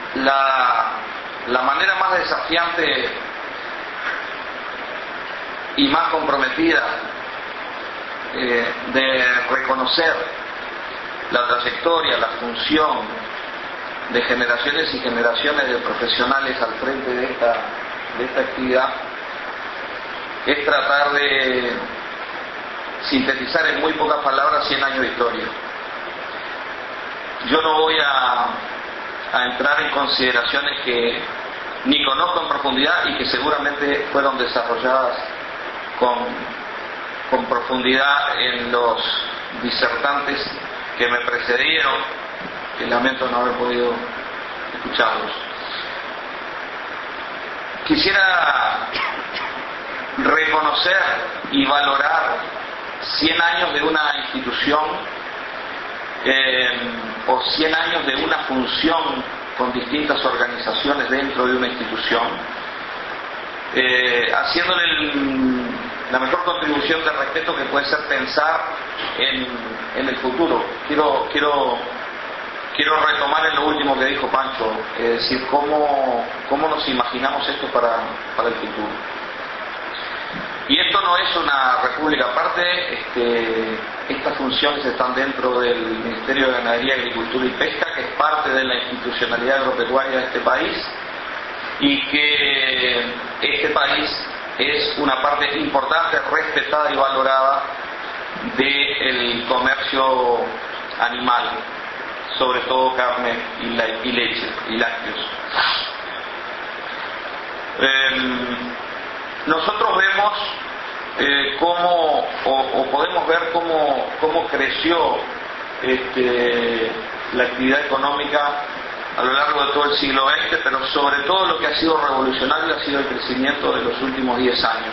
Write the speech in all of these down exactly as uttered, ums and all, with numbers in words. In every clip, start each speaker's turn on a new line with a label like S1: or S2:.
S1: la, la manera más desafiante y más comprometida eh, de reconocer la trayectoria, la función de generaciones y generaciones de profesionales al frente de esta, de esta actividad es tratar de sintetizar en muy pocas palabras cien años de historia. Yo no voy a, a entrar en consideraciones que ni conozco en profundidad y que seguramente fueron desarrolladas con, con profundidad en los disertantes que me precedieron, que lamento no haber podido escucharlos. Quisiera reconocer y valorar cien años de una institución eh, o cien años de una función con distintas organizaciones dentro de una institución, eh, haciéndole el, la mejor contribución de respeto que puede ser pensar en, en el futuro. Quiero, quiero, quiero retomar en lo último que dijo Pancho, es decir, cómo, cómo nos imaginamos esto para, para el futuro. Y esto no es una república aparte, este, estas funciones están dentro del Ministerio de Ganadería, Agricultura y Pesca, que es parte de la institucionalidad agropecuaria de este país, y que este país es una parte importante, respetada y valorada del comercio animal, sobre todo carne y, la, y leche y lácteos. Eh, nosotros vemos eh, cómo, o, o podemos ver cómo, cómo creció este, la actividad económica a lo largo de todo el siglo veinte, pero sobre todo lo que ha sido revolucionario ha sido el crecimiento de los últimos diez años.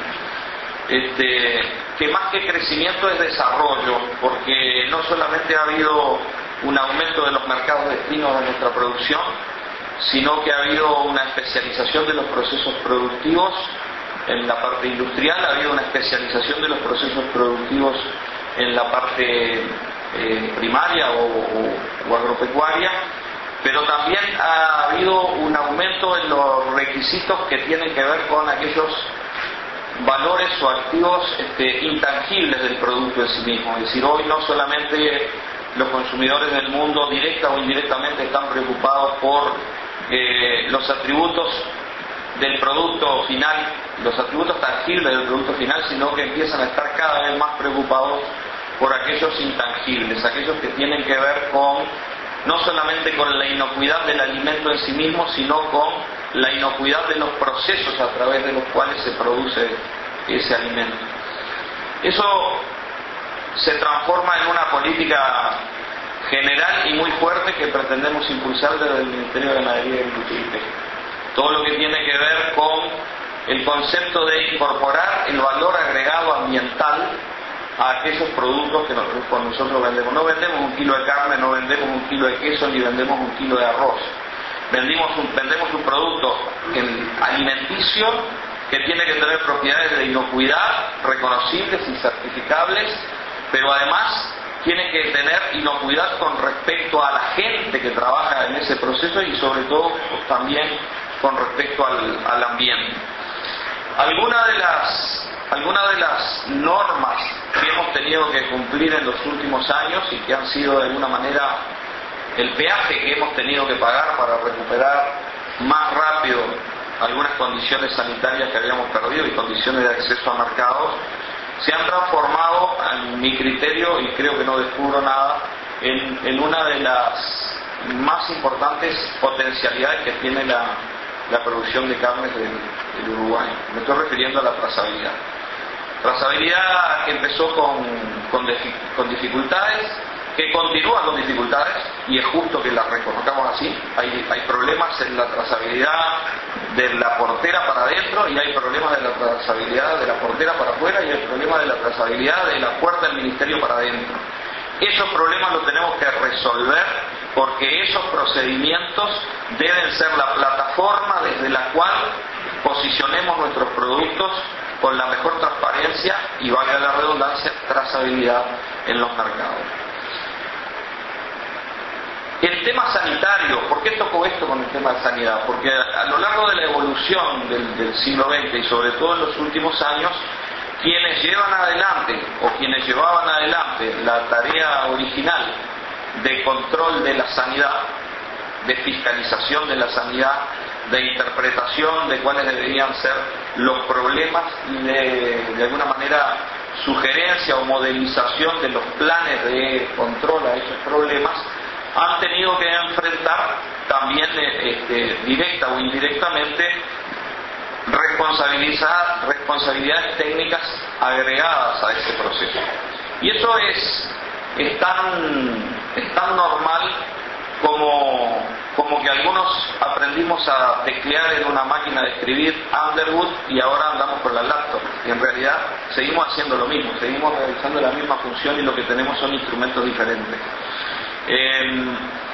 S1: Este, que más que crecimiento es desarrollo, porque no solamente ha habido un aumento de los mercados destinos de nuestra producción, sino que ha habido una especialización de los procesos productivos en la parte industrial, ha habido una especialización de los procesos productivos en la parte eh, primaria o, o, o agropecuaria, pero también ha habido un aumento en los requisitos que tienen que ver con aquellos valores o activos este, intangibles del producto en sí mismo. Es decir, hoy no solamente los consumidores del mundo directa o indirectamente están preocupados por eh, los atributos del producto final, los atributos tangibles del producto final, sino que empiezan a estar cada vez más preocupados por aquellos intangibles, aquellos que tienen que ver con no solamente con la inocuidad del alimento en sí mismo, sino con la inocuidad de los procesos a través de los cuales se produce ese alimento. Eso se transforma en una política general y muy fuerte que pretendemos impulsar desde el Ministerio de Ganadería, Agricultura y Pesca. Todo lo que tiene que ver con el concepto de incorporar el valor agregado ambiental a aquellos productos que nosotros, nosotros vendemos. No vendemos un kilo de carne, no vendemos un kilo de queso, ni vendemos un kilo de arroz. Vendimos un, vendemos un producto alimenticio que tiene que tener propiedades de inocuidad reconocibles y certificables, pero además tiene que tener inocuidad con respecto a la gente que trabaja en ese proceso y sobre todo pues, también con respecto al, al ambiente. Algunas de las Algunas de las normas que hemos tenido que cumplir en los últimos años y que han sido de alguna manera el peaje que hemos tenido que pagar para recuperar más rápido algunas condiciones sanitarias que habíamos perdido y condiciones de acceso a mercados, se han transformado, en mi criterio, y creo que no descubro nada, en, en una de las más importantes potencialidades que tiene la, la producción de carnes del, del Uruguay. Me estoy refiriendo a la trazabilidad. Trazabilidad que empezó con, con, con dificultades, que continúa con dificultades, y es justo que las reconozcamos así. Hay, hay problemas en la trazabilidad de la portera para adentro, y hay problemas de la trazabilidad de la portera para afuera, y hay problemas de la trazabilidad de la puerta del ministerio para adentro. Esos problemas los tenemos que resolver, porque esos procedimientos deben ser la plataforma desde la cual posicionemos nuestros productos con la mejor transparencia y, valga la redundancia, trazabilidad en los mercados. El tema sanitario, ¿por qué toco esto con el tema de sanidad, porque a, a lo largo de la evolución del, del siglo veinte y sobre todo en los últimos años, quienes llevan adelante o quienes llevaban adelante la tarea original de control de la sanidad, de fiscalización de la sanidad, de interpretación de cuáles deberían ser los problemas y de, de alguna manera sugerencia o modelización de los planes de control a esos problemas, han tenido que enfrentar también este, directa o indirectamente responsabilizar, responsabilidades técnicas agregadas a ese proceso. Y eso es, es, tan, es tan normal como, como que algunos aprendimos a teclear en una máquina de escribir Underwood y ahora andamos con la laptop. Y en realidad seguimos haciendo lo mismo, seguimos realizando la misma función y lo que tenemos son instrumentos diferentes. Eh,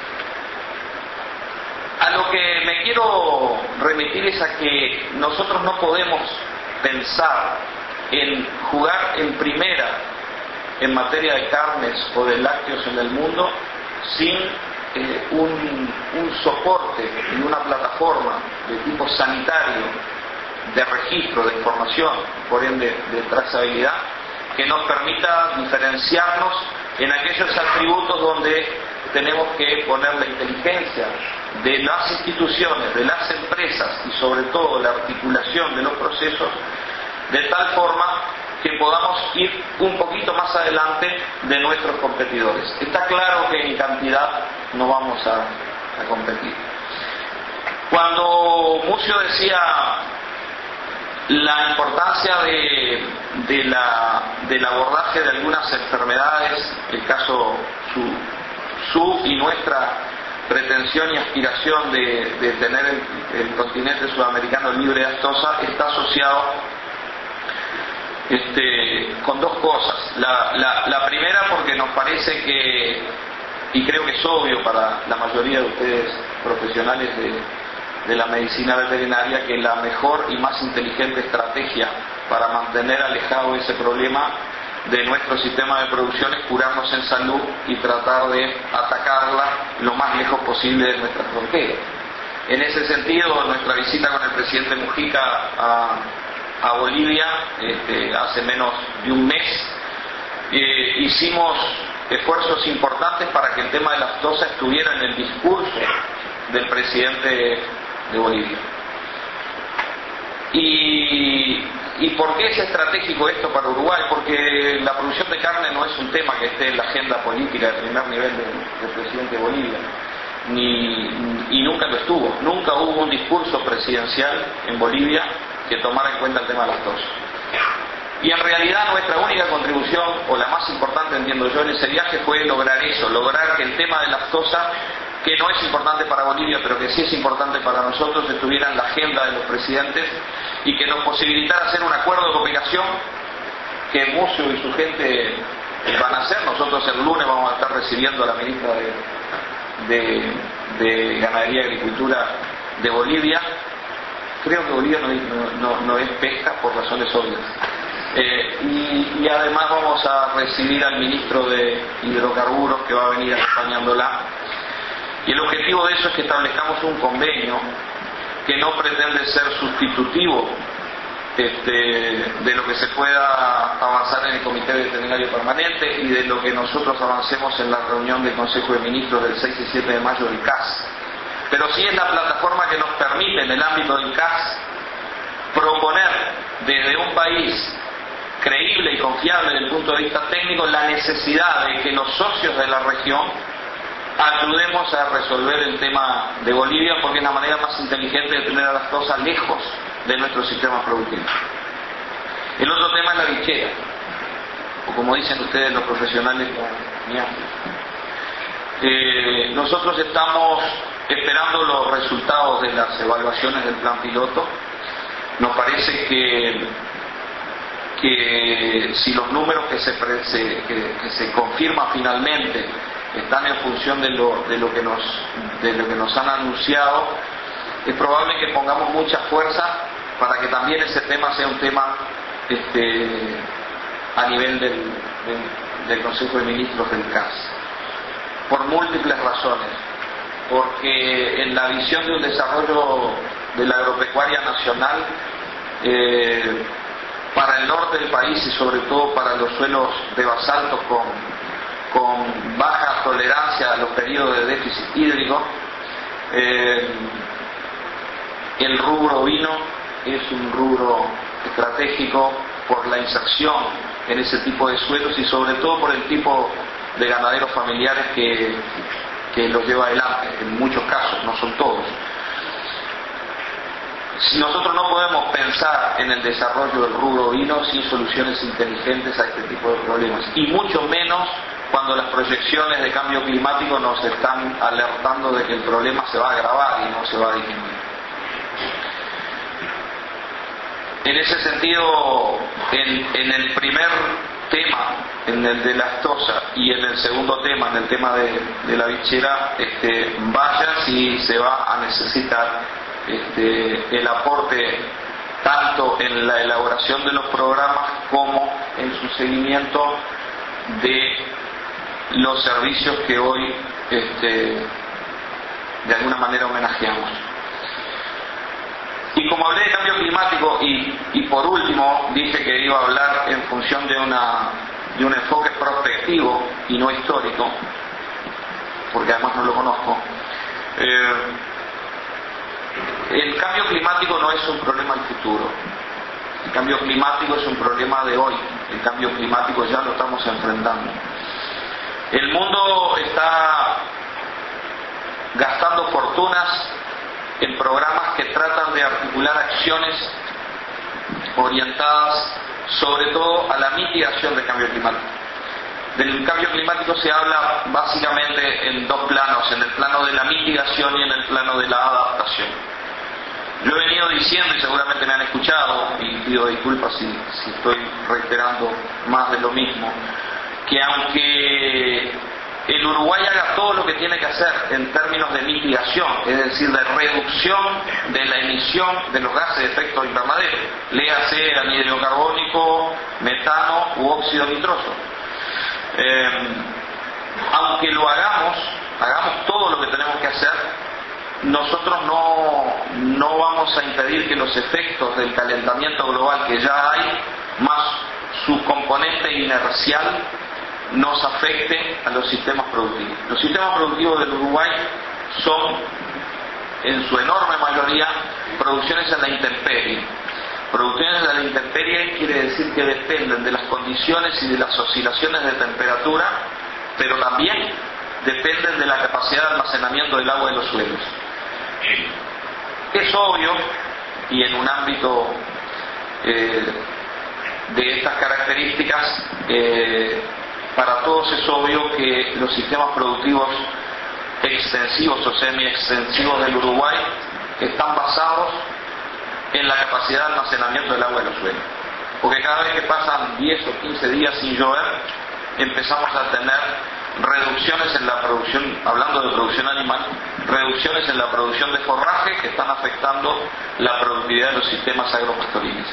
S1: a lo que me quiero remitir es a que nosotros no podemos pensar en jugar en primera en materia de carnes o de lácteos en el mundo sin eh, un, un soporte y una plataforma de tipo sanitario, de registro, de información, por ende de trazabilidad, que nos permita diferenciarnos en aquellos atributos donde tenemos que poner la inteligencia de las instituciones, de las empresas y sobre todo la articulación de los procesos, de tal forma que podamos ir un poquito más adelante de nuestros competidores. Está claro que en cantidad no vamos a, a competir. Cuando Murcio decía la importancia de, de la, del abordaje de algunas enfermedades, el caso su, su y nuestra pretensión y aspiración de, de tener el, el continente sudamericano libre de aftosa, está asociado este, con dos cosas. La, la, la primera, porque nos parece que, y creo que es obvio para la mayoría de ustedes profesionales de, de la medicina veterinaria, que la mejor y más inteligente estrategia para mantener alejado ese problema de nuestro sistema de producción es curarnos en salud y tratar de atacarla lo más lejos posible de nuestras fronteras. En ese sentido, nuestra visita con el presidente Mujica a, a Bolivia este, hace menos de un mes, eh, hicimos esfuerzos importantes para que el tema de la aftosa estuviera en el discurso del presidente de Bolivia. Y, ¿Y por qué es estratégico esto para Uruguay? Porque la producción de carne no es un tema que esté en la agenda política de primer nivel del, del presidente de Bolivia, ni, y nunca lo estuvo. Nunca hubo un discurso presidencial en Bolivia que tomara en cuenta el tema de las tos. Y en realidad nuestra única contribución, o la más importante entiendo yo en ese viaje, fue lograr eso, lograr que el tema de la aftosa, que no es importante para Bolivia, pero que sí es importante para nosotros, estuviera en la agenda de los presidentes y que nos posibilitara hacer un acuerdo de cooperación que Murcio y su gente van a hacer. Nosotros el lunes vamos a estar recibiendo a la ministra de, de, de Ganadería y Agricultura de Bolivia. Creo que Bolivia no, no, no es pesca por razones obvias. Eh, y, y además vamos a recibir al ministro de Hidrocarburos que va a venir acompañándola. Y el objetivo de eso es que establezcamos un convenio que no pretende ser sustitutivo este, de lo que se pueda avanzar en el Comité Veterinario Permanente y de lo que nosotros avancemos en la reunión del Consejo de Ministros del seis y siete de mayo del C A S. Pero sí es la plataforma que nos permite en el ámbito del C A S proponer desde un país creíble y confiable desde el punto de vista técnico la necesidad de que los socios de la región ayudemos a resolver el tema de Bolivia, porque es la manera más inteligente de tener a las cosas lejos de nuestro sistema productivo. El otro tema es la bichera, o como dicen ustedes los profesionales, la ñafe. Eh, nosotros estamos esperando los resultados de las evaluaciones del plan piloto. Nos parece que, que si los números que se, se, que, que se confirman finalmente están en función de lo, de lo que nos de lo que nos han anunciado, es probable que pongamos mucha fuerza para que también ese tema sea un tema este, a nivel del, del, del Consejo de Ministros del C A S, por múltiples razones. porque en la visión de un desarrollo de la agropecuaria nacional, eh, para el norte del país y sobre todo para los suelos de basalto con, con baja tolerancia a los periodos de déficit hídrico, eh, el rubro ovino es un rubro estratégico por la inserción en ese tipo de suelos y sobre todo por el tipo de ganaderos familiares que, que los lleva adelante, en muchos casos, no son todos. Si nosotros no podemos pensar en el desarrollo del rubro ovino sin soluciones inteligentes a este tipo de problemas, y mucho menos cuando las proyecciones de cambio climático nos están alertando de que el problema se va a agravar y no se va a disminuir. En ese sentido, en, en el primer tema, en el de la aftosa, y en el segundo tema, en el tema de, de la bichera, este, vaya si se va a necesitar este, el aporte tanto en la elaboración de los programas como en su seguimiento de los servicios que hoy este, de alguna manera homenajeamos. Y como hablé de cambio climático y, y por último dije que iba a hablar en función de, una, de un enfoque prospectivo y no histórico, porque además no lo conozco, eh, el cambio climático no es un problema del futuro. El cambio climático es un problema de hoy. El cambio climático ya lo estamos enfrentando. El mundo está gastando fortunas en programas que tratan de articular acciones orientadas sobre todo a la mitigación del cambio climático. Del cambio climático se habla básicamente en dos planos, en el plano de la mitigación y en el plano de la adaptación. Yo he venido diciendo, y seguramente me han escuchado, y pido disculpas si, si estoy reiterando más de lo mismo, que aunque el Uruguay haga todo lo que tiene que hacer en términos de mitigación, es decir, de reducción de la emisión de los gases de efecto invernadero, léase anhídrido carbónico, metano u óxido nitroso, eh, aunque lo hagamos, hagamos todo lo que tenemos que hacer, nosotros no, no vamos a impedir que los efectos del calentamiento global que ya hay, más su componente inercial, nos afecte a los sistemas productivos. Los sistemas productivos del Uruguay son, en su enorme mayoría, producciones en la intemperie. Producciones en la intemperie quiere decir que dependen de las condiciones y de las oscilaciones de temperatura, pero también dependen de la capacidad de almacenamiento del agua en los suelos. Es obvio, y en un ámbito eh, de estas características, eh, para todos es obvio que los sistemas productivos extensivos o semi-extensivos del Uruguay están basados en la capacidad de almacenamiento del agua en los suelos. Porque cada vez que pasan diez o quince días sin llover, empezamos a tener reducciones en la producción, hablando de producción animal, reducciones en la producción de forraje que están afectando la productividad de los sistemas agropastoriles.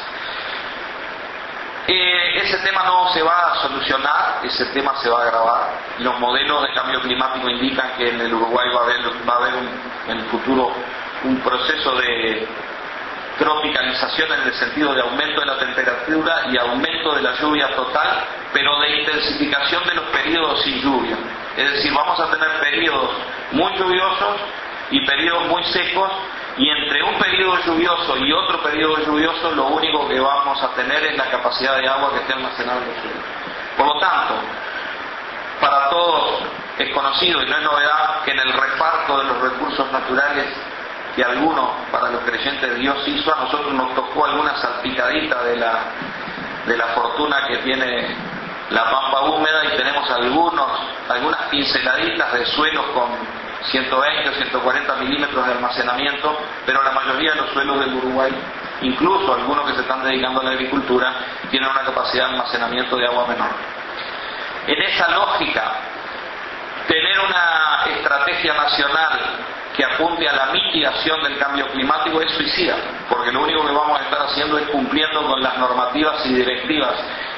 S1: Eh, ese tema no se va a solucionar, ese tema se va a agravar. Los modelos de cambio climático indican que en el Uruguay va a haber, va a haber un, en el futuro un proceso de tropicalización en el sentido de aumento de la temperatura y aumento de la lluvia total, pero de intensificación de los periodos sin lluvia. Es decir, vamos a tener periodos muy lluviosos y periodos muy secos, y entre un periodo lluvioso y otro periodo lluvioso lo único que vamos a tener es la capacidad de agua que esté almacenada en los suelos. Por lo tanto, para todos es conocido y no es novedad que en el reparto de los recursos naturales que algunos, para los creyentes de Dios, hizo, a nosotros nos tocó alguna salpicadita de la, de la fortuna que tiene la pampa húmeda, y tenemos algunos, algunas pinceladitas de suelos con ciento veinte o ciento cuarenta milímetros de almacenamiento, pero la mayoría de los suelos del Uruguay, incluso algunos que se están dedicando a la agricultura, tienen una capacidad de almacenamiento de agua menor. En esa lógica, tener una estrategia nacional que apunte a la mitigación del cambio climático es suicida, porque lo único que vamos a estar haciendo es cumpliendo con las normativas y directivas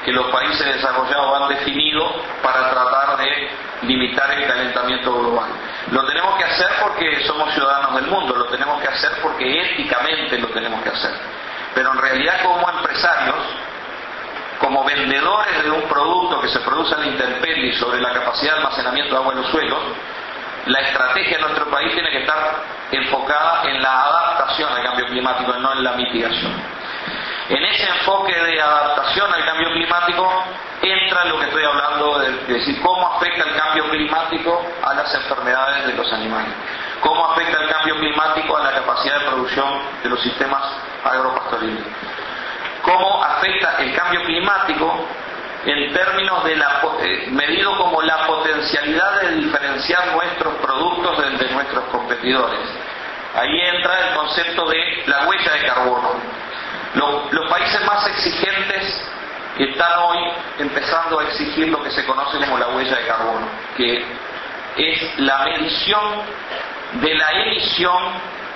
S1: que los países desarrollados han definido para tratar de limitar el calentamiento global. Lo tenemos que hacer porque somos ciudadanos del mundo, lo tenemos que hacer porque éticamente lo tenemos que hacer. Pero en realidad, como empresarios, como vendedores de un producto que se produce en la intemperie sobre la capacidad de almacenamiento de agua en los suelos, la estrategia de nuestro país tiene que estar enfocada en la adaptación al cambio climático y no en la mitigación. En ese enfoque de adaptación al cambio climático entra lo que estoy hablando, de, de decir cómo afecta el cambio climático a las enfermedades de los animales, cómo afecta el cambio climático a la capacidad de producción de los sistemas agropastoriles, cómo afecta el cambio climático en términos de la, eh, medido como la potencialidad de diferenciar nuestros productos de, de nuestros competidores. Ahí entra el concepto de la huella de carbono. Los, los países más exigentes están hoy empezando a exigir lo que se conoce como la huella de carbono, que es la medición de la emisión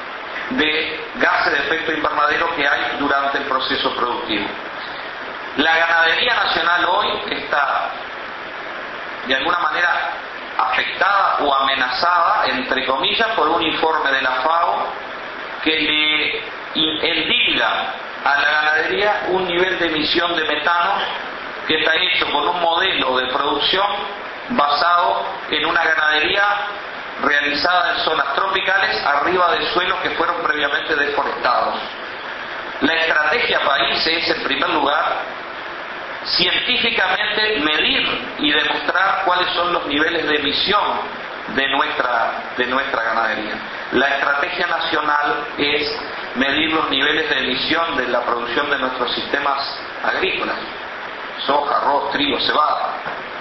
S1: de gases de efecto invernadero que hay durante el proceso productivo. La ganadería nacional hoy está de alguna manera afectada o amenazada, entre comillas, por un informe de la FAO que le endilga a la ganadería un nivel de emisión de metano que está hecho con un modelo de producción basado en una ganadería realizada en zonas tropicales arriba de suelos que fueron previamente deforestados. La estrategia país es, en primer lugar, científicamente medir y demostrar cuáles son los niveles de emisión de nuestra, de nuestra ganadería. La estrategia nacional es medir los niveles de emisión de la producción de nuestros sistemas agrícolas: soja, arroz, trigo, cebada,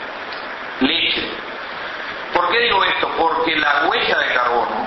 S1: leche. ¿Por qué digo esto? Porque la huella de carbono,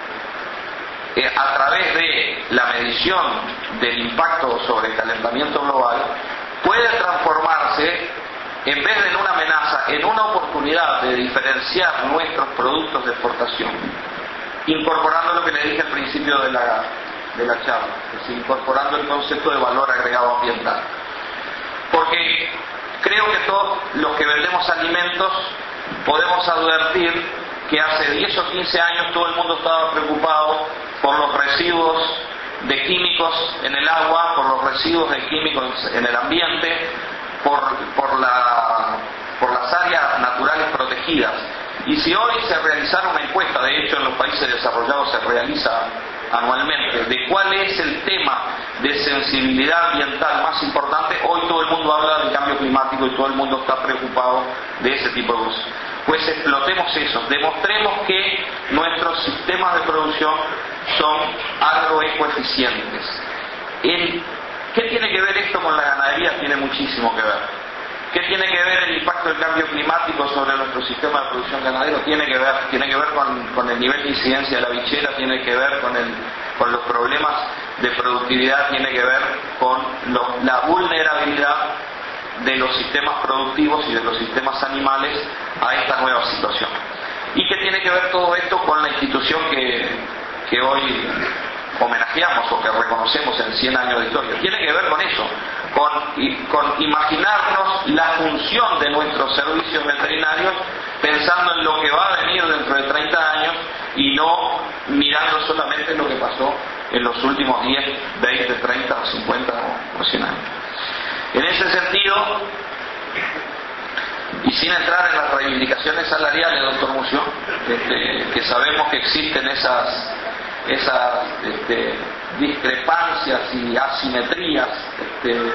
S1: eh, a través de la medición del impacto sobre el calentamiento global, puede transformarse, en vez de en una amenaza, en una oportunidad de diferenciar nuestros productos de exportación, incorporando lo que le dije al principio de la, de la charla, es decir, incorporando el concepto de valor agregado ambiental. Porque creo que todos los que vendemos alimentos podemos advertir que hace diez o quince años todo el mundo estaba preocupado por los residuos de químicos en el agua, por los residuos de químicos en el ambiente, por, por, la, por las áreas naturales protegidas. Y si hoy se realizara una encuesta, de hecho en los países desarrollados se realiza anualmente, de cuál es el tema de sensibilidad ambiental más importante, hoy todo el mundo habla del cambio climático y todo el mundo está preocupado de ese tipo de cosas. Pues explotemos eso, demostremos que nuestros sistemas de producción son agroecoeficientes. El, ¿Qué tiene que ver esto con la ganadería? Tiene muchísimo que ver. ¿Qué tiene que ver el impacto del cambio climático sobre nuestro sistema de producción ganadero? Tiene que ver, tiene que ver con, con el nivel de incidencia de la bichera, tiene que ver con, el, con los problemas de productividad, tiene que ver con lo, la vulnerabilidad de los sistemas productivos y de los sistemas animales a esta nueva situación. ¿Y qué tiene que ver todo esto con la institución que, que hoy homenajeamos o que reconocemos en cien años de historia? Tiene que ver con eso, con, con imaginarnos la función de nuestros servicios veterinarios pensando en lo que va a venir dentro de treinta años y no mirando solamente lo que pasó en los últimos diez, veinte, treinta, cincuenta o cien años. En ese sentido, y sin entrar en las reivindicaciones salariales, doctor Mucio, este, que sabemos que existen esas esas este, discrepancias y asimetrías, este,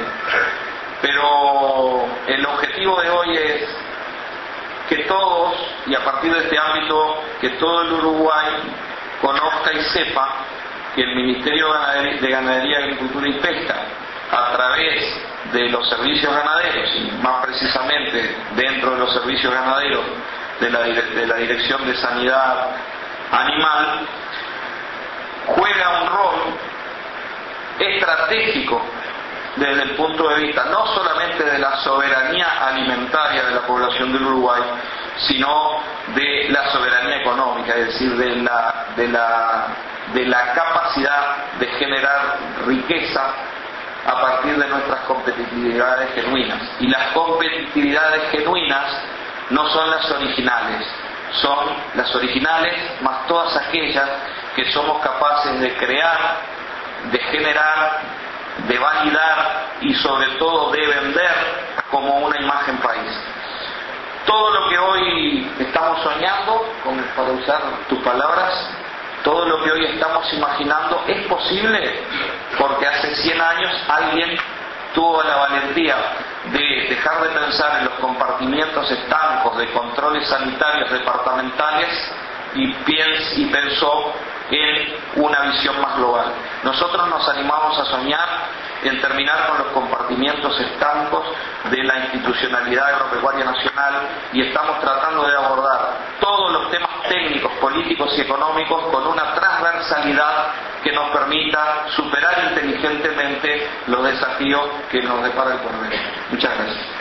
S1: pero el objetivo de hoy es que todos, y a partir de este ámbito, que todo el Uruguay conozca y sepa que el Ministerio de Ganadería, Agricultura y Pesca, a través de los servicios ganaderos, y más precisamente dentro de los servicios ganaderos de la, de la Dirección de Sanidad Animal, juega un rol estratégico desde el punto de vista no solamente de la soberanía alimentaria de la población del Uruguay, sino de la soberanía económica, es decir, de la, de la, de la capacidad de generar riqueza a partir de nuestras competitividades genuinas. Y las competitividades genuinas no son las originales, son las originales más todas aquellas que somos capaces de crear, de generar, de validar y sobre todo de vender como una imagen país. Todo lo que hoy estamos soñando, para usar tus palabras, todo lo que hoy estamos imaginando es posible porque hace cien años alguien tuvo la valentía de dejar de pensar en los compartimientos estancos de controles sanitarios departamentales y, piens, y pensó en una visión más global. Nosotros nos animamos a soñar en terminar con los compartimientos estancos de la institucionalidad agropecuaria nacional y estamos tratando de abordar todos los temas técnicos, políticos y económicos con una transversalidad que nos permita superar inteligentemente los desafíos que nos depara el porvenir. Muchas gracias.